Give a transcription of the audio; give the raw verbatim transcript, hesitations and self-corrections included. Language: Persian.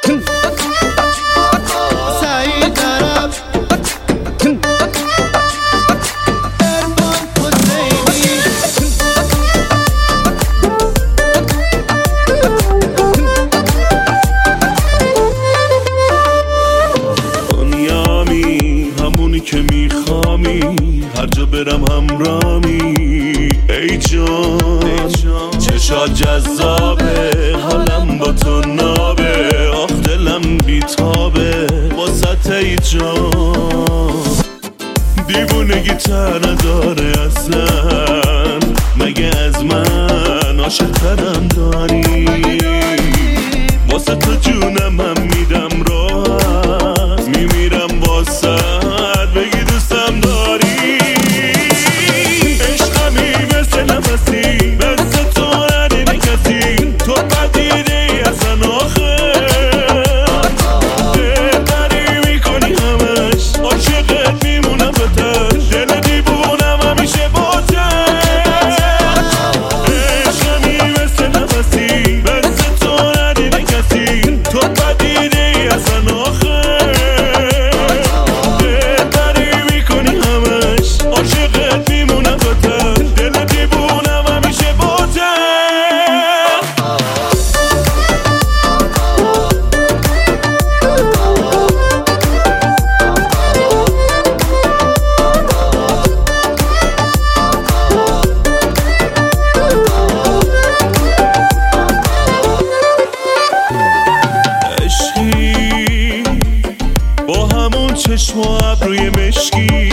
که میخوامی هر جا برم همرامی ای جان چشات جذابه حالم با تو نابه آخ دلم بیتابه واسه ای جان دیوونگی تر نداره اصلا مگه از من عاشق ترم داری واسه تو جونم هم میدم راحت میمیرم واسه بگی دوستم داری عشقمی مثل نفسی مثل تو ندیده کسی تو بدیده ای اصلا آخه دلبری میکنی همش عاشقت میمونم بتر دل دیوونم همیشه باتر عشقمی مثل نفسی مثل تو ندیده کسی تو بدیده ای اصلا آخه عاشقت میمونم باتر دل دیوونم همیشه باتر عشقی با همون چشم و ابروی مشکی